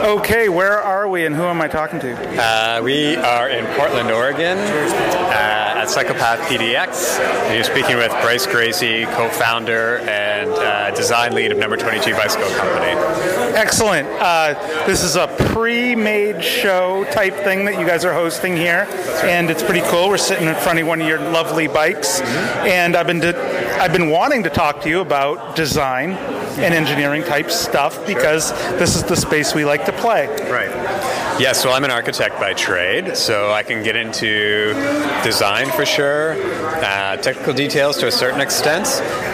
Okay, where are we and who am I talking to? We are in Portland, Oregon at Psychopath PDX. And you're speaking with Bryce Gracie, co-founder and design lead of Number 22 Bicycle Company. Excellent. This is a pre-made show type thing that you guys are hosting here, and it's pretty cool. We're sitting in front of one of your lovely bikes, and I've been wanting to talk to you about design and engineering type stuff because this is the space we like to play. Right. Yeah, so I'm an architect by trade, so I can get into design for sure, technical details to a certain extent.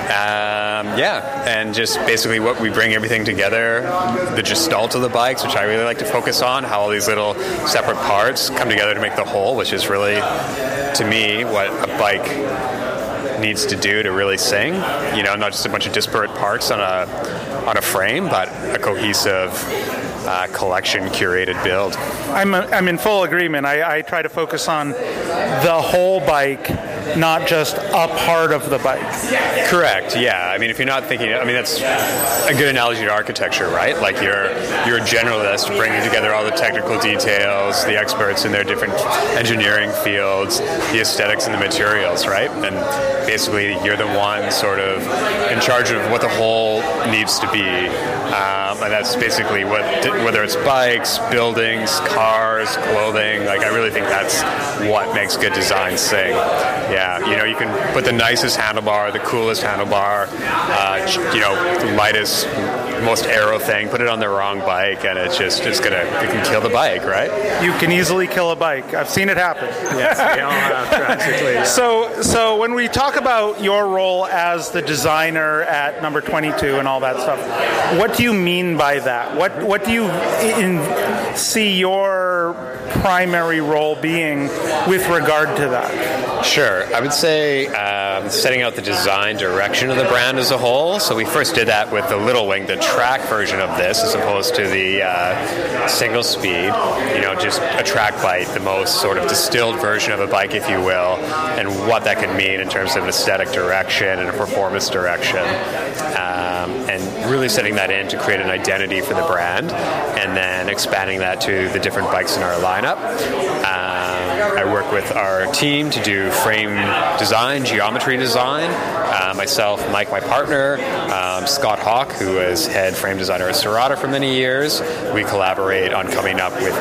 And just basically what we bring everything together, the gestalt of the bikes, which I really like to focus on, how all these little separate parts come together to make the whole, which is really, to me, what a bike needs to do to really sing. You know, not just a bunch of disparate parts on a frame, but a cohesive collection, curated build. I'm in full agreement. I try to focus on the whole bike, not just a part of the bike. Correct. Yeah. I mean, if you're not thinking, that's a good analogy to architecture, right? Like you're a generalist bringing together all the technical details, the experts in their different engineering fields, the aesthetics and the materials, right? And basically, you're the one sort of in charge of what the whole needs to be, and that's basically whether it's bikes, buildings, cars, clothing. Like I really think that's what makes good design sing. Yeah, you know, you can put the nicest handlebar, the coolest handlebar, the lightest, most aero thing, put it on the wrong bike, and it can kill the bike, right? You can easily kill a bike. I've seen it happen. Yes, we all have, practically. Yeah. So when we talk about your role as the designer at Number 22 and all that stuff, what do you mean by that? What do you see your primary role being with regard to that? Sure. I would say setting out the design direction of the brand as a whole. So we first did that with the Little Wing, the track version of this, as opposed to the single speed. You know, just a track bike, the most sort of distilled version of a bike, if you will, and what that could mean in terms of an aesthetic direction and a performance direction. And really setting that in to create an identity for the brand, and then expanding that to the different bikes in our lineup. I work with our team to do frame design, geometry design. Myself, Mike, my partner, Scott Hawk, who was head frame designer at Serrata for many years. We collaborate on coming up with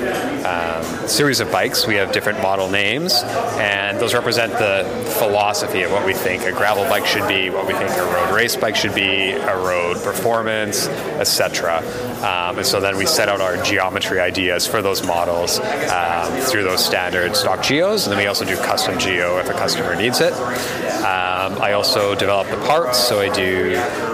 a series of bikes. We have different model names, and those represent the philosophy of what we think a gravel bike should be, what we think a road race bike should be, a road performance, etc. And so then we set out our geometry ideas for those models through those standard stock geos, and then we also do custom geo if a customer needs it. I also develop the parts, so I do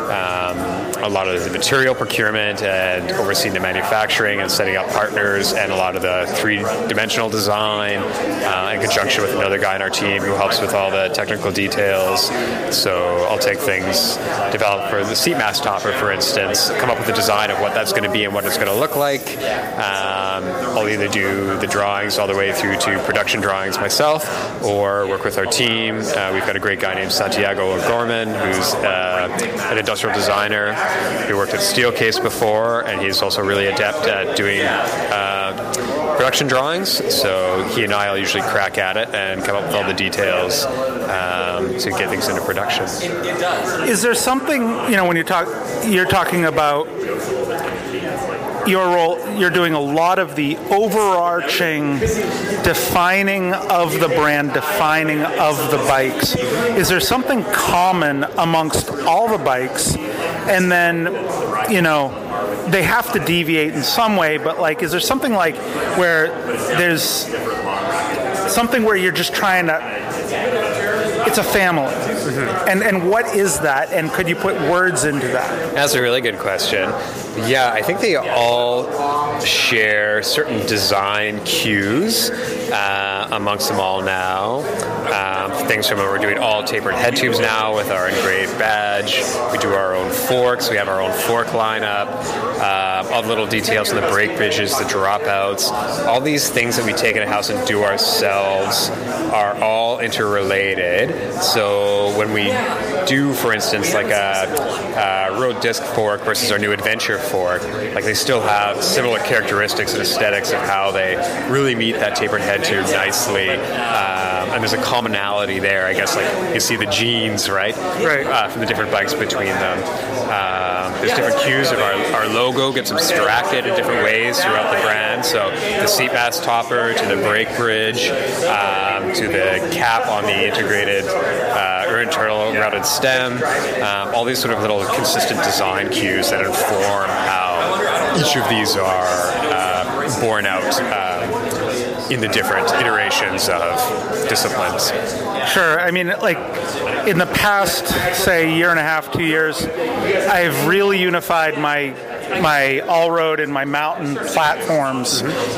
a lot of the material procurement and overseeing the manufacturing and setting up partners and a lot of the three-dimensional design in conjunction with another guy on our team who helps with all the technical details. So I'll take things developed for the seat mast topper, for instance, come up with a design of what that's going to be and what it's going to look like. I'll either do the drawings all the way through to production drawings myself or work with our team. We've got a great guy named Santiago O'Gorman, who's an industrial designer who worked at Steelcase before, and he's also really adept at doing production drawings. So he and I will usually crack at it and come up with all the details to get things into production. Is there something, when you're talking about your role, you're doing a lot of the overarching defining of the brand, defining of the bikes. Is there something common amongst all the bikes? And then, they have to deviate in some way, but is there something where there's something where you're just trying to, it's a family. Mm-hmm. And what is that? And could you put words into that? That's a really good question. Yeah, I think they all share certain design cues amongst them all now. Things from we're doing all tapered head tubes now with our engraved badge. We do our own forks. We have our own fork lineup. all the little details on the brake bridges, the dropouts, all these things that we take in-house and do ourselves are all interrelated. So when we do, for instance, like a road disc fork versus our new adventure fork, like they still have similar characteristics and aesthetics of how they really meet that tapered head tube nicely. And there's a commonality there, I guess, like you see the genes, right? From the different bikes between them. There's different cues of our logo gets abstracted in different ways throughout the brand. So the seat mast topper to the brake bridge to the cap on the integrated or internal routed stem. All these sort of little consistent design cues that inform how each of these are borne out in the different iterations of disciplines. Sure. I mean, like in the past, say, year and a half, 2 years, I've really unified my all-road and my mountain platforms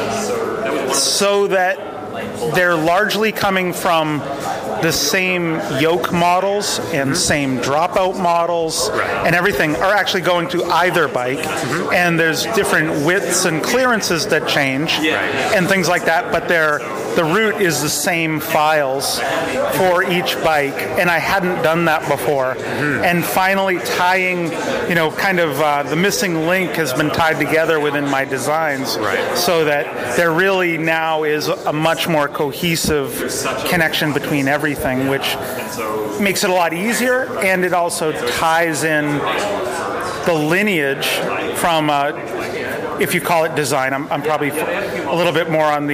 so that they're largely coming from the same yoke models and same dropout models and everything are actually going to either bike, and there's different widths and clearances that change and things like that, but the root is the same files for each bike, and I hadn't done that before. And finally tying, kind of the missing link has been tied together within my designs so that there really now is a much more cohesive connection between everything, which makes it a lot easier, and it also ties in the lineage from if you call it design. I'm probably a little bit more on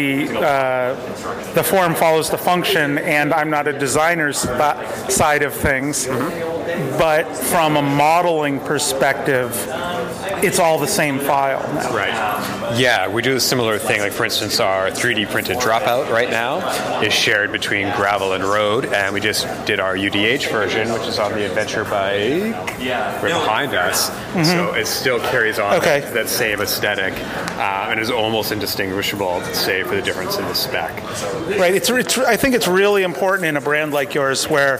the form follows the function, and I'm not a designer's side of things. But from a modeling perspective, it's all the same file now. Yeah, we do a similar thing. Like, for instance, our 3D printed dropout right now is shared between gravel and road, and we just did our UDH version, which is on the adventure bike right behind us. So it still carries on that same aesthetic, and is almost indistinguishable, say, for the difference in the spec. Right. I think it's really important in a brand like yours where,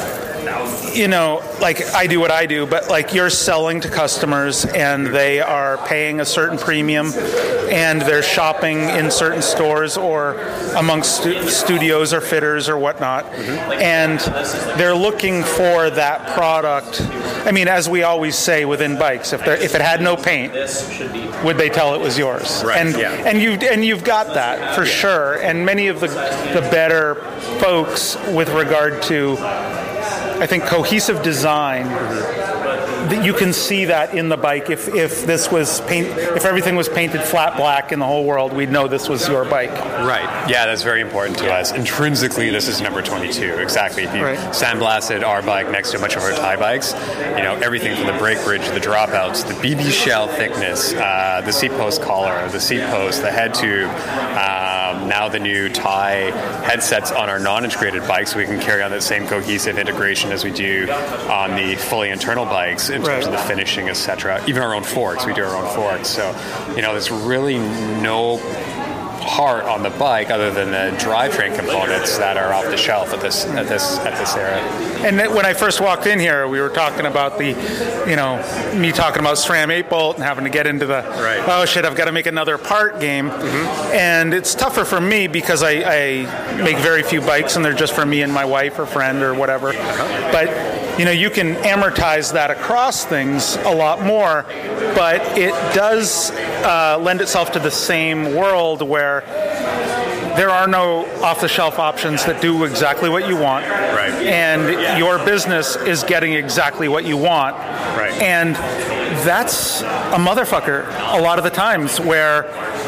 like I do what I do, but like you're selling to customers and they are paying a certain premium and they're shopping in certain stores or amongst studios or fitters or whatnot, and they're looking for that product. I mean, as we always say within bikes, if it had no paint, would they tell it was yours? And you've got that for sure. And many of the better folks with regard to, I think, cohesive design, you can see that in the bike. If this was if everything was painted flat black in the whole world, we'd know this was your bike. Yeah, that's very important to us. Intrinsically, this is number 22. Exactly. If you sandblasted our bike next to a bunch of our Thai bikes, everything from the brake bridge, the dropouts, the BB shell thickness, the seat post collar, the seat post, the head tube, now the new Thai headsets on our non-integrated bikes, so we can carry on that same cohesive integration as we do on the fully internal bikes in terms of the finishing, etc. Even our own forks, we do our own forks. So, there's really no part on the bike other than the drivetrain components that are off the shelf at this era. And when I first walked in here, we were talking about me talking about SRAM 8-bolt and having to get into the oh shit, I've got to make another part game. And it's tougher for me because I make very few bikes and they're just for me and my wife or friend or whatever. But you can amortize that across things a lot more, but it does lend itself to the same world where there are no off-the-shelf options that do exactly what you want, and your business is getting exactly what you want, and that's a motherfucker a lot of the times where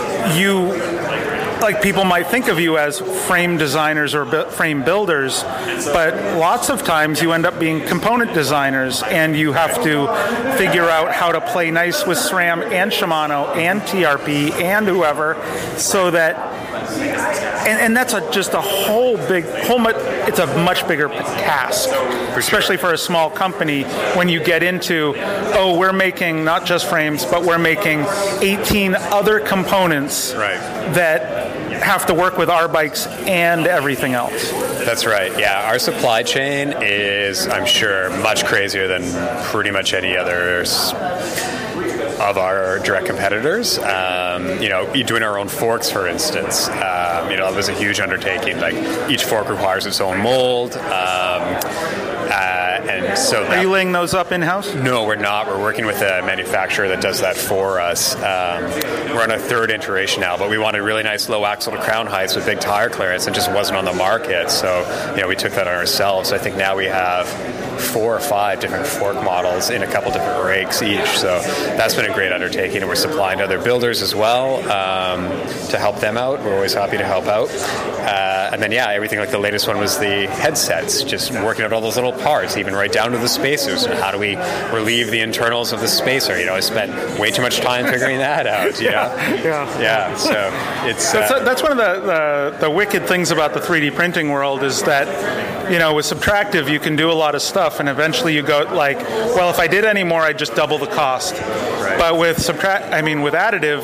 people might think of you as frame designers or frame builders, but lots of times you end up being component designers, and you have to figure out how to play nice with SRAM and Shimano and TRP and whoever, so that and that's just a it's a much bigger task, especially for a small company when you get into, we're making not just frames, but we're making 18 other components that have to work with our bikes and everything else. That's right. Yeah, our supply chain is, I'm sure, much crazier than pretty much any other of our direct competitors. Doing our own forks, for instance, it was a huge undertaking. Like each fork requires its own mold. And so are you laying those up in-house? No, we're not. We're working with a manufacturer that does that for us. We're on a third iteration now, but we wanted really nice low axle to crown heights with big tire clearance, and just wasn't on the market. So, we took that on ourselves. I think now we have 4 or 5 different fork models in a couple different rakes each. So that's been a great undertaking, and we're supplying to other builders as well to help them out. We're always happy to help out. And then, everything like the latest one was the headsets, just working out all those little parts, even right down to the spacers. And how do we relieve the internals of the spacer? I spent way too much time figuring that out. Yeah. So it's that's one of the wicked things about the 3D printing world is that with subtractive you can do a lot of stuff, and eventually you go like, well, if I did any more, I'd just double the cost. Right. But with additive,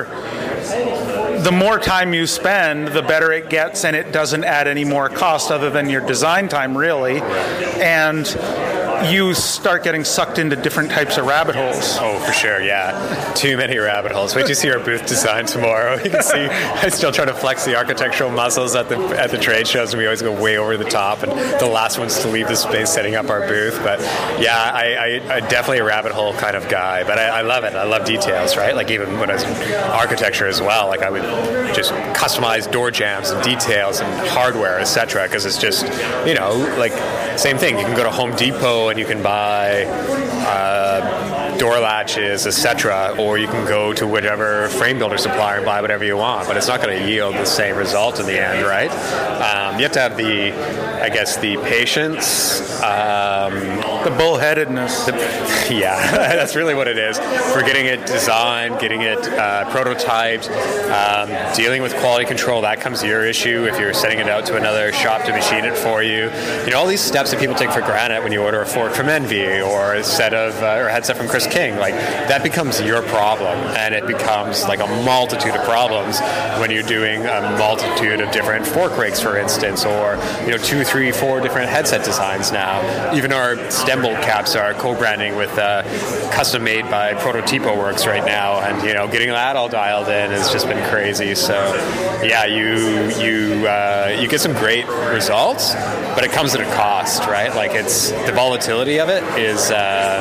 the more time you spend, the better it gets, and it doesn't add any more cost other than your design time, really. And you start getting sucked into different types of rabbit holes. Oh, for sure, yeah. Too many rabbit holes. Wait till you see our booth design tomorrow. You can see I still try to flex the architectural muscles at the trade shows, and we always go way over the top, and the last one's to leave the space setting up our booth. But yeah, I definitely a rabbit hole kind of guy, but I love it. I love details, right? Like even when I was in architecture as well, like I would just customize door jambs and details and hardware, etc., because it's just, like same thing. You can go to Home Depot and you can buy door latches, etc., or you can go to whichever frame builder supplier and buy whatever you want, but it's not going to yield the same result in the end, right? You have to have the patience, the bullheadedness. That's really what it is. For getting it designed, getting it prototyped, dealing with quality control, that comes your issue if you're sending it out to another shop to machine it for you. All these steps that people take for granted when you order a fork from Envy or a set of or a headset from Chris King, like that becomes your problem, and it becomes like a multitude of problems when you're doing a multitude of different fork rakes, for instance, or 2, 3, 4 different headset designs now. Even our stem bolt caps are co-branding with custom made by Prototypo Works right now, and getting that all dialed in has just been crazy. So yeah, you get some great results, but it comes at a cost, right? Like it's the volatility of it is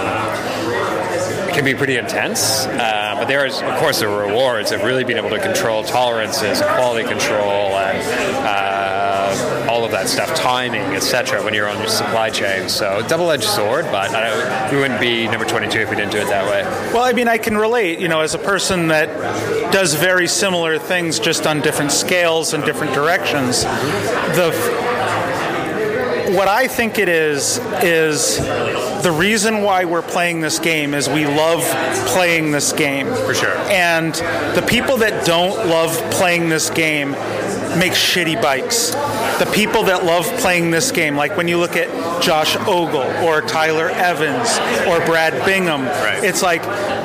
can be pretty intense, but there is, of course, the rewards of really being able to control tolerances, quality control, and all of that stuff, timing, etc., when you're on your supply chain. So double-edged sword, but we wouldn't be number 22 if we didn't do it that way. Well, I can relate, as a person that does very similar things just on different scales and different directions. What I think it is the reason why we're playing this game is we love playing this game. For sure. And the people that don't love playing this game make shitty bikes. The people that love playing this game, like when you look at Josh Ogle or Tyler Evans or Brad Bingham, right. It's like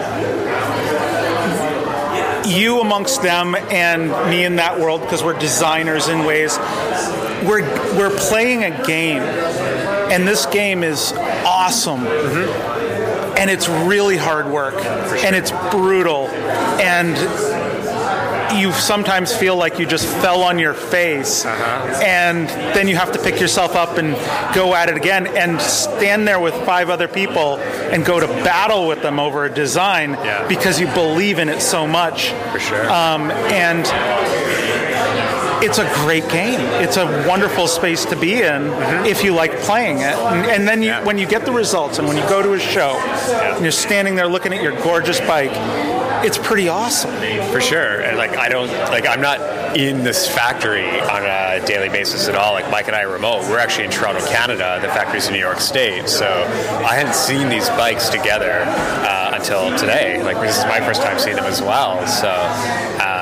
you amongst them and me in that world, because we're designers in ways. We're playing a game, and this game is awesome, and it's really hard work, and it's brutal, and you sometimes feel like you just fell on your face, and then you have to pick yourself up and go at it again, and stand there with 5 other people and go to battle with them over a design because you believe in it so much. For sure. And it's a great game. It's a wonderful space to be in if you like playing it. And then when you get the results and when you go to a show and you're standing there looking at your gorgeous bike, it's pretty awesome. For sure. And I'm not in this factory on a daily basis at all. Like Mike and I are remote. We're actually in Toronto, Canada. The factory's in New York State. So I hadn't seen these bikes together until today. Like this is my first time seeing them as well. So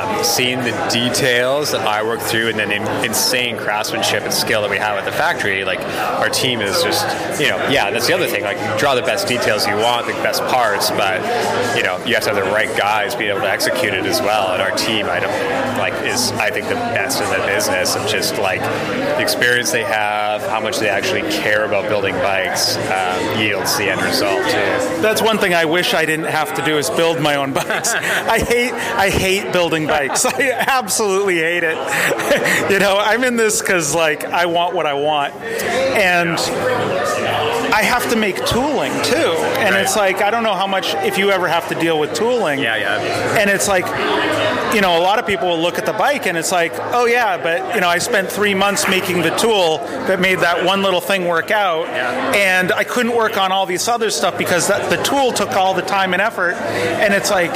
seeing the details that I work through, and then insane craftsmanship and skill that we have at the factory, like our team is just, that's the other thing. Like, you draw the best details you want, the best parts, but you have to have the right guys be able to execute it as well. And our team, is I think the best in the business of just like the experience they have, how much they actually care about building bikes, yields the end result too. That's one thing I wish I didn't have to do, is build my own bikes. I hate building bikes. I absolutely hate it. I'm in this because like I want what I want, and I have to make tooling too. And It's like, I don't know how much, if you ever have to deal with tooling. And it's like, a lot of people will look at the bike and it's like, oh yeah, but I spent 3 months making the tool that made that one little thing work out, and I couldn't work on all this other stuff because the tool took all the time and effort. And it's like,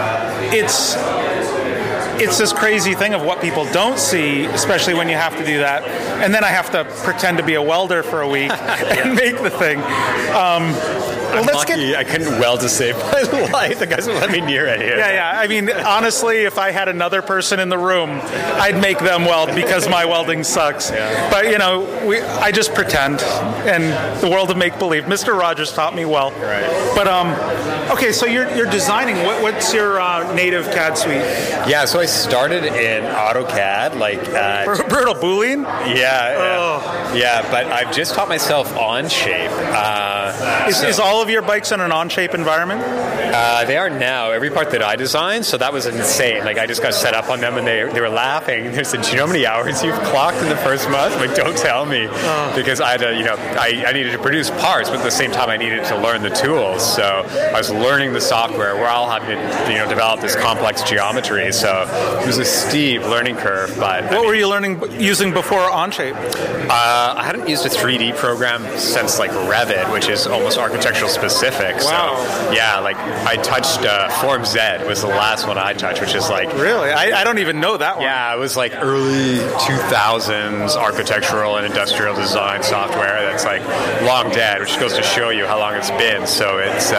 it's this crazy thing of what people don't see, especially when you have to do that. And then I have to pretend to be a welder for a week and make the thing. I'm lucky I couldn't weld to save my life. The guys would let me near it here. Yeah. I mean, honestly, if I had another person in the room, I'd make them weld because my welding sucks. Yeah. But, I just pretend. And the world of make-believe. Mr. Rogers taught me well. Right. But, okay, so you're designing. What's your native CAD suite? Yeah, so I started in AutoCAD. Brutal Boolean? Yeah, but I've just taught myself Onshape. Is all of your bikes in an Onshape environment? They are now. Every part that I designed, so that was insane. Like, I just got set up on them, and they were laughing. They said, "Do you know how many hours you've clocked in the first month?" I'm like, don't tell me, because I had to, I needed to produce parts, but at the same time, I needed to learn the tools. So I was learning the software. We're all having to, develop this complex geometry. So it was a steep learning curve. But what were you using before Onshape? I hadn't used a 3D program since like Revit, which is almost architectural specific. Wow. So yeah, like I touched Form Z was the last one I touched, which is like really, I don't even know that one. Yeah, it was like early 2000s architectural and industrial design software that's like long dead, which goes to show you how long it's been. So it's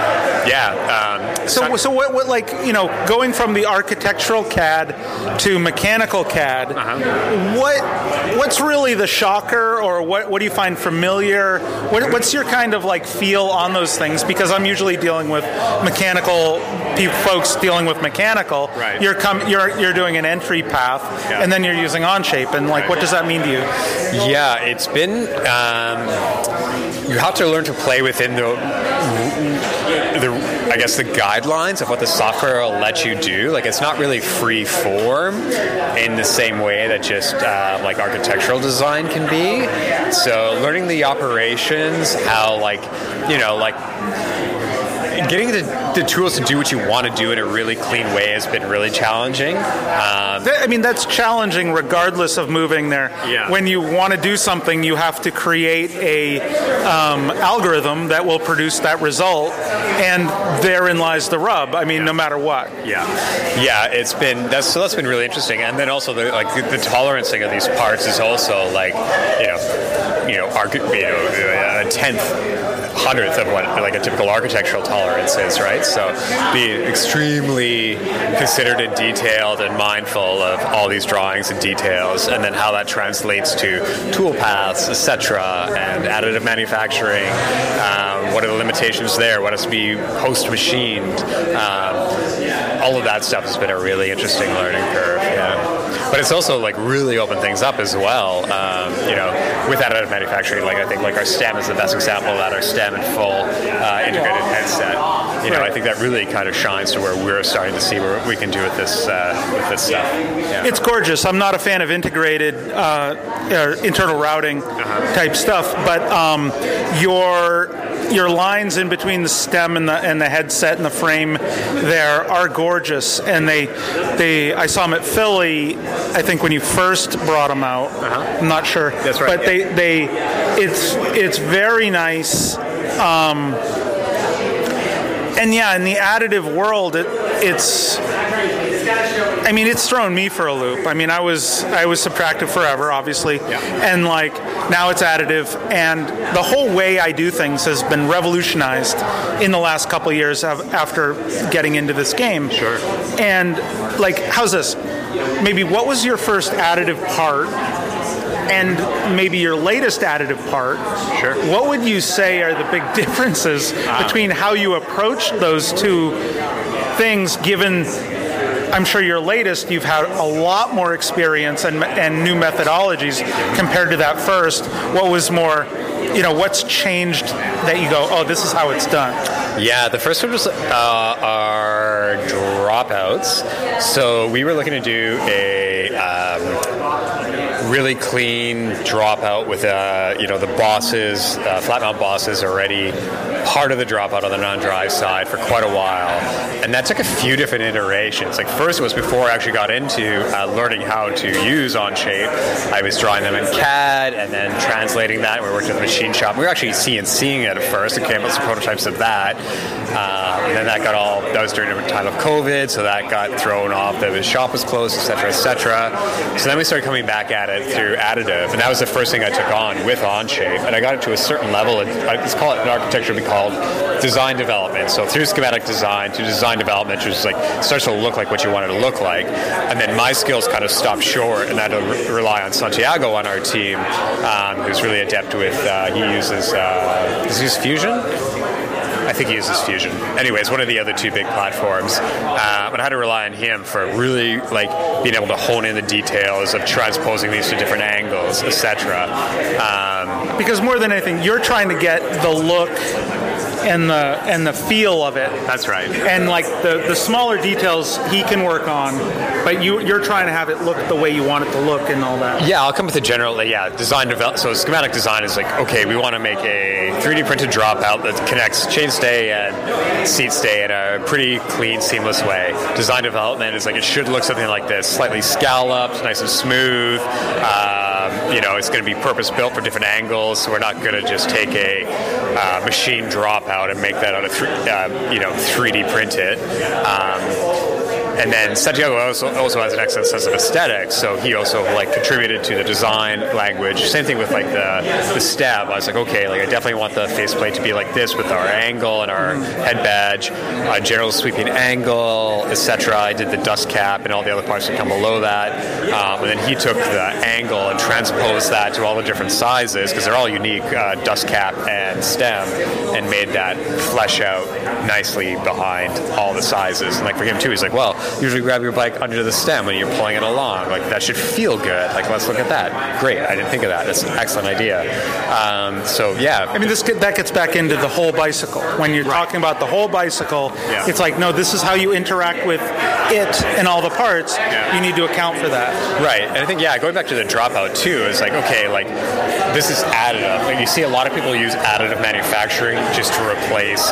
So what like going from the architectural CAD to mechanical CAD, what's really the shocker, or what do you find familiar? What's your kind of like feel on those things? Because I'm usually dealing with mechanical folks dealing with mechanical. Right. You're doing an entry path, and then you're using Onshape, and like what does that mean to you? Yeah, it's been you have to learn to play within the guidelines of what the software will let you do. Like, it's not really free form in the same way that just like architectural design can be. So learning the operations, how getting the tools to do what you want to do in a really clean way has been really challenging. That's challenging regardless of moving there. Yeah. When you want to do something, you have to create a algorithm that will produce that result, and therein lies the rub. No matter what. Yeah, that's been really interesting. And then also the tolerancing of these parts is also like a hundredth of what like a typical architectural tolerance is, right? So be extremely considered and detailed and mindful of all these drawings and details, and then how that translates to tool paths, etc., and additive manufacturing. What are the limitations there? What has to be post-machined? All of that stuff has been a really interesting learning curve. Yeah. But it's also like really opened things up as well. With additive manufacturing, I think our STEM is the best example of that. Our STEM and full integrated headset. I think that really kind of shines to where we're starting to see what we can do with this stuff. Yeah. It's gorgeous. I'm not a fan of integrated internal routing type stuff, but your lines in between the stem and the headset and the frame there are gorgeous, and I saw them at Philly, I think, when you first brought them out. I'm not sure. That's right. But it's very nice. And yeah, in the additive world, it's mean, it's thrown me for a loop. I mean, I was subtractive forever, obviously, and like now it's additive, and the whole way I do things has been revolutionized in the last couple of years after getting into this game. Sure. And like, how's this? Maybe what was your first additive part? And maybe your latest additive part, Sure. What would you say are the big differences between how you approach those two things, given I'm sure your latest, you've had a lot more experience and new methodologies compared to that first. What was more, what's changed that you go, oh, this is how it's done? Yeah, the first one was our dropouts. So we were looking to do a really clean dropout with the bosses, flat mount bosses already part of the dropout on the non-drive side for quite a while, and that took a few different iterations. Like first was before I actually got into learning how to use Onshape. I was drawing them in CAD and then translating that. We worked at the machine shop. We were actually CNCing it at first and came up with some prototypes of that. And then that was during the time of COVID, so that got thrown off. The shop was closed, etc., etc. So then we started coming back at it through additive, and that was the first thing I took on with Onshape. And I got it to a certain level. Let's call it in architecture, we called design development. So through schematic design to design development, which is like starts to look like what you want it to look like. And then my skills kind of stopped short, and I had to rely on Santiago on our team, who's really adept with. He uses does he use Fusion? I think he uses Fusion. Anyways, one of the other two big platforms. But I had to rely on him for really being able to hone in the details of transposing these to different angles, etc. Because more than anything, you're trying to get the look and the feel of it. That's right. And like the smaller details he can work on, but you're trying to have it look the way you want it to look and all that. Yeah, I'll come with a general design develop. So schematic design is okay, we want to make a 3D printed dropout that connects chainstay and seat stay in a pretty clean, seamless way. Design development is it should look something like this, slightly scalloped, nice and smooth. It's going to be purpose built for different angles, so we're not going to just take a machine dropout and make that out of 3D print it. And then Santiago also has an excellent sense of aesthetics, so he also contributed to the design language. Same thing with the stab. I was okay, I definitely want the faceplate to be like this with our angle and our head badge, general sweeping angle, etc. I did the dust cap and all the other parts that come below that, and then he took the angle and transposed that to all the different sizes because they're all unique, dust cap and stem, and made that flesh out nicely behind all the sizes. And for him too, he's well, usually grab your bike under the stem when you're pulling it along. That should feel good. Let's look at that. Great, I didn't think of that. That's an excellent idea. I mean, that gets back into the whole bicycle. When you're talking about the whole bicycle, it's no, this is how you interact with it and all the parts. You need to account for that. Right, and I think, going back to the dropout too, is this is additive. You see a lot of people use additive manufacturing just to replace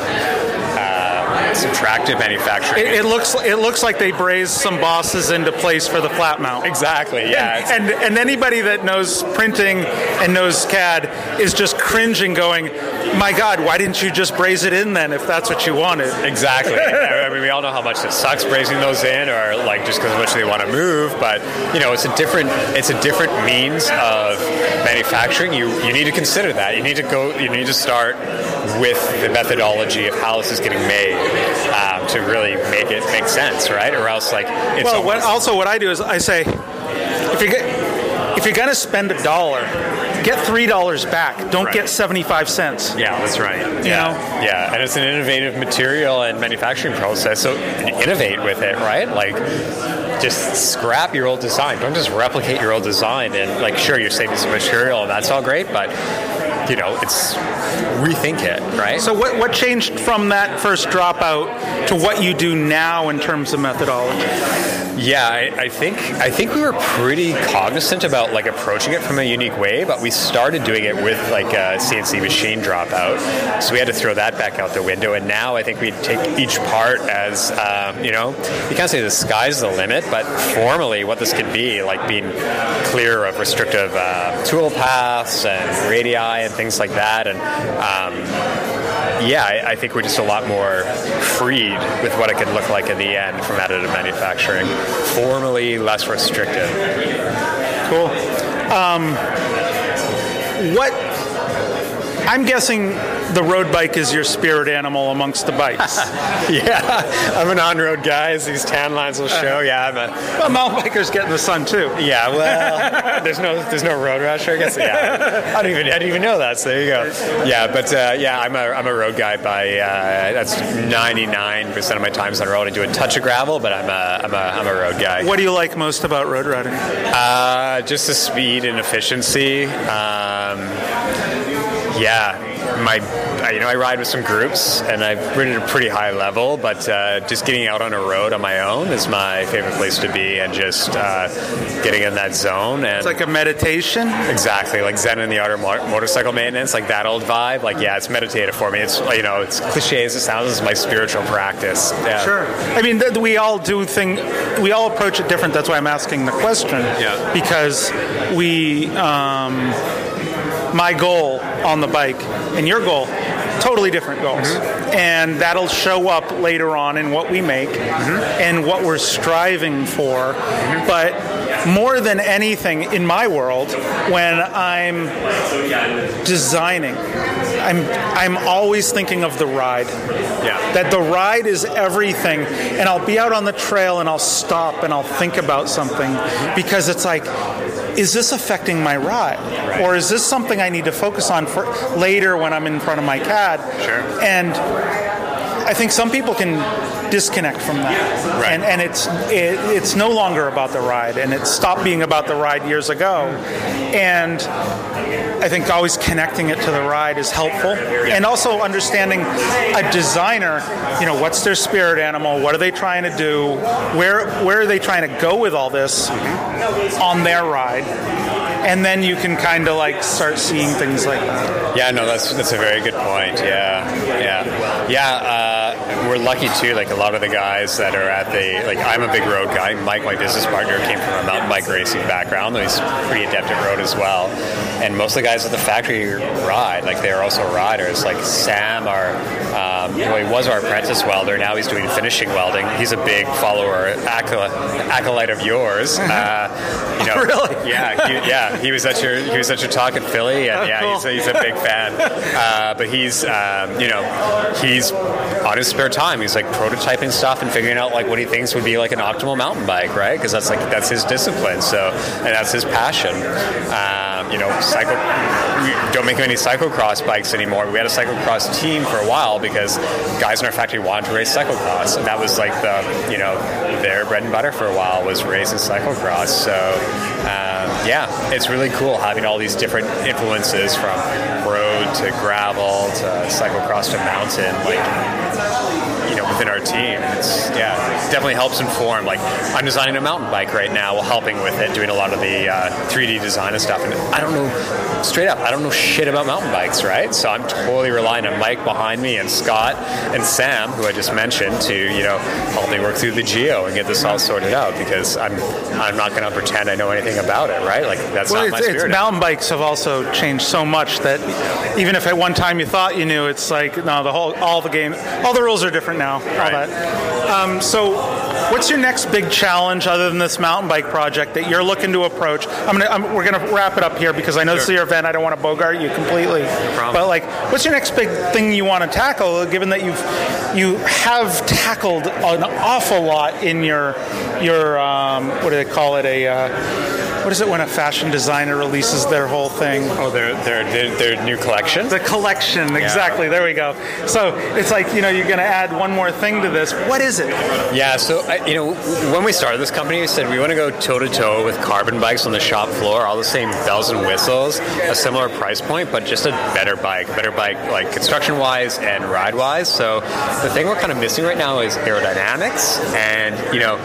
subtractive manufacturing. It looks like they brazed some bosses into place for the flat mount. Exactly, yeah. And anybody that knows printing and knows CAD is just cringing, going, my God, why didn't you just braze it in then if that's what you wanted? Exactly. I mean, we all know how much it sucks brazing those in, or just because how much they want to move, but it's a different means of manufacturing. You need to consider that. You need to start with the methodology of how this is getting made to really make it make sense, right? Or else what I do is I say, if you're going to spend $1, get $3 back. Don't get 75 cents. Yeah, that's right. Yeah, and it's an innovative material and manufacturing process, so innovate with it, right? Just scrap your old design. Don't just replicate your old design. And sure, you're saving some material, and that's all great, but it's rethink it, right? So what changed from that first dropout to what you do now in terms of methodology? Yeah, I think we were pretty cognizant about approaching it from a unique way, but we started doing it with a CNC machine dropout, so we had to throw that back out the window. And now I think we take each part as you can't say the sky's the limit, but formally what this could be, being clear of restrictive tool paths and radii and things like that, and I think we're just a lot more freed with what it could look like in the end from additive manufacturing. Formally less restricted. Cool. What? I'm guessing the road bike is your spirit animal amongst the bikes. Yeah, I'm an on-road guy, as these tan lines will show. Yeah, well, mountain bikers get in the sun too. Yeah, well, there's no road rash, I guess. Yeah, I didn't even know that. So there you go. Yeah, but I'm a road guy by that's 99% of my time's on the road. I do a touch of gravel, but I'm a road guy. What do you like most about road riding? Just the speed and efficiency. I ride with some groups, and I've ridden at a pretty high level, but just getting out on a road on my own is my favorite place to be, and just getting in that zone. And it's like a meditation? Exactly, like Zen in the Art of Motorcycle Maintenance, like that old vibe. Like, yeah, it's meditative for me. It's, it's cliche as it sounds, it's my spiritual practice. Yeah. Sure. I mean, we all approach it different. That's why I'm asking the question. Yeah. Because my goal on the bike and your goal, totally different goals. Mm-hmm. And that'll show up later on in what we make and what we're striving for. Mm-hmm. But more than anything in my world, when I'm designing, I'm always thinking of the ride. Yeah. That the ride is everything. And I'll be out on the trail and I'll stop and I'll think about something because it's like, is this affecting my ride? Right. Or is this something I need to focus on for later when I'm in front of my CAD? Sure. And I think some people can disconnect from that. Right. And it's no longer about the ride, and it stopped being about the ride years ago. And I think always connecting it to the ride is helpful. And also understanding a designer, what's their spirit animal, what are they trying to do, where are they trying to go with all this on their ride. And then you can kind of like start seeing things like that. Yeah, no, that's a very good point. Yeah. We're lucky too. Like a lot of the guys that are at I'm a big road guy. Mike, my business partner, came from a mountain bike racing background. Though he's pretty adept at road as well. And most of the guys at the factory ride. Like they're also riders. Like Sam, he was our apprentice welder. Now he's doing finishing welding. He's a big follower, acolyte of yours. Really? Yeah. He was at your talk at Philly, and he's a big fan. But he's on his spare time. He's like prototyping stuff and figuring out like what he thinks would be like an optimal mountain bike, right? Because that's his discipline. So, and that's his passion. We don't make any cyclocross bikes anymore. We had a cyclocross team for a while because guys in our factory wanted to race cyclocross, and that was like their bread and butter for a while was racing cyclocross. So it's really cool having all these different influences from road to gravel to cyclocross to mountain, within our team. It definitely helps inform. Like, I'm designing a mountain bike right now while helping with it, doing a lot of the 3D design and stuff. And I don't know shit about mountain bikes, right? So I'm totally relying on Mike behind me and Scott and Sam, who I just mentioned, to help me work through the geo and get this all sorted out, because I'm not going to pretend I know anything about it, right? Like, that's not my spirit. Mountain bikes have also changed so much that even if at one time you thought you knew, it's like, no, all the rules are different now. Right. All that. So what's your next big challenge other than this mountain bike project that you're looking to approach? We're gonna wrap it up here because I know this is your event. I don't want to bogart you completely. No problem. But what's your next big thing you want to tackle? Given that you have tackled an awful lot in your what do they call it? What is it when a fashion designer releases their whole thing? Oh, their new collection? The collection, exactly. Yeah. There we go. So it's like, you're going to add one more thing to this. What is it? Yeah, so, when we started this company, we said we want to go toe-to-toe with carbon bikes on the shop floor, all the same bells and whistles, a similar price point, but just a better bike like construction-wise and ride-wise. So the thing we're kind of missing right now is aerodynamics and,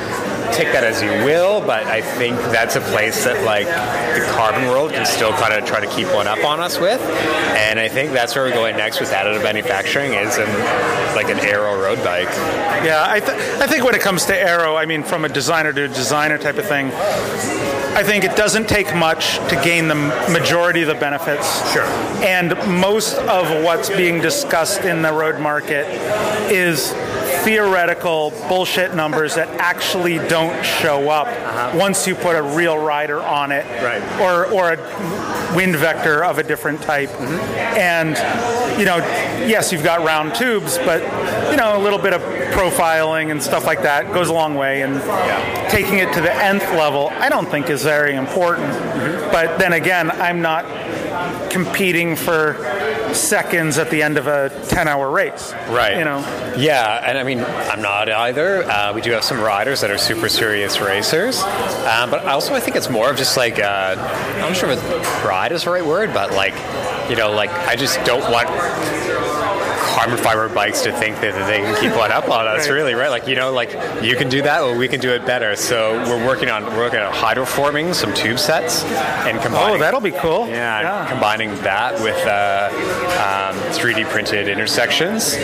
take that as you will, but I think that's a place that like the carbon world can still kind of try to keep one up on us with, and I think that's where we're going next with additive manufacturing is like an aero road bike. Yeah, I think when it comes to aero, I mean, from a designer to a designer type of thing, I think it doesn't take much to gain the majority of the benefits. Sure. And most of what's being discussed in the road market is theoretical bullshit numbers that actually don't show up once you put a real rider on it, right, or a wind vector of a different type. And yes, you've got round tubes, but a little bit of profiling and stuff like that goes a long way, and taking it to the nth level I don't think is very important. But then again, I'm not competing for seconds at the end of a 10-hour race. Right. Yeah, and I mean, I'm not either. We do have some riders that are super serious racers. But also I think it's more of just like, I'm not sure if pride is the right word, but like, I just don't want carbon fiber bikes to think that they can keep one up on us, really, right? Like, you can do that, well, we can do it better. So we're working on hydroforming some tube sets and combining. Oh, that'll be cool. Yeah. Combining that with 3D printed intersections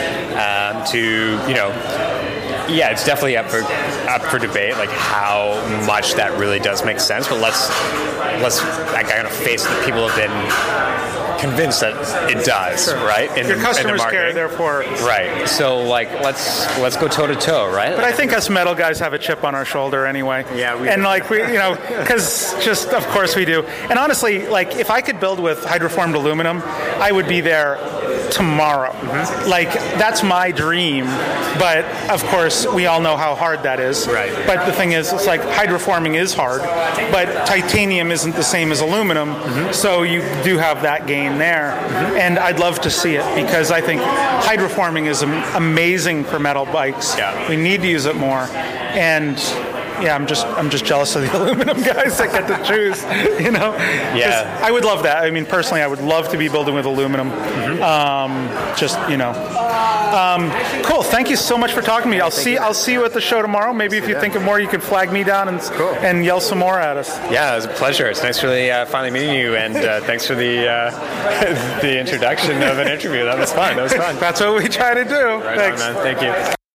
it's definitely up for debate, like how much that really does make sense. But let's kind of face the people have been convinced that it does, right? Your customers care, therefore. Right. So, let's go toe to toe, right? But I think us metal guys have a chip on our shoulder anyway. Yeah, we and do. because just of course we do. And honestly, if I could build with hydroformed aluminum, I would be there tomorrow. That's my dream. But of course, we all know how hard that is. Right. But the thing is, it's like hydroforming is hard, but titanium isn't the same as aluminum, so you do have that gain there. And I'd love to see it because I think hydroforming is amazing for metal bikes. Yeah. We need to use it more. And yeah, I'm just jealous of the aluminum guys that get to choose. Yeah. I would love that. I mean, personally, I would love to be building with aluminum. Cool. Thank you so much for talking to me. I'll see you at the show tomorrow. Maybe if you think of more, you can flag me down and yell some more at us. Yeah, it was a pleasure. It's nice really finally meeting you, and thanks for the the introduction of an interview. That was fun. That's what we try to do. Right Thanks. on, man. Thank you.